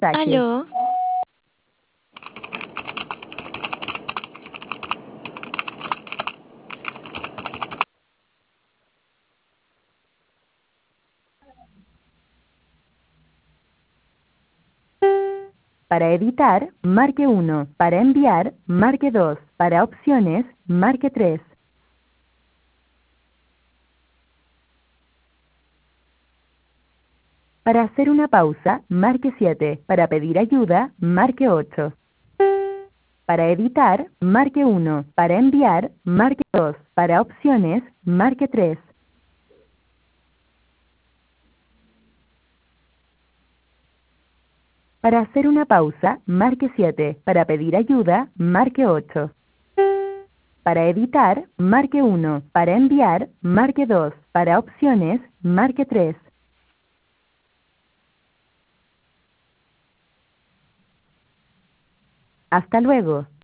Saque. Aló, Para editar, marque 1. Para enviar, marque 2. Para opciones, marque 3. Para hacer una pausa, marque 7. Para pedir ayuda, marque 8. Para editar, marque 1. Para enviar, marque 2. Para opciones, marque 3. Para hacer una pausa, marque 7. Para pedir ayuda, marque 8. Para editar, marque 1. Para enviar, marque 2. Para opciones, marque 3. Hasta luego.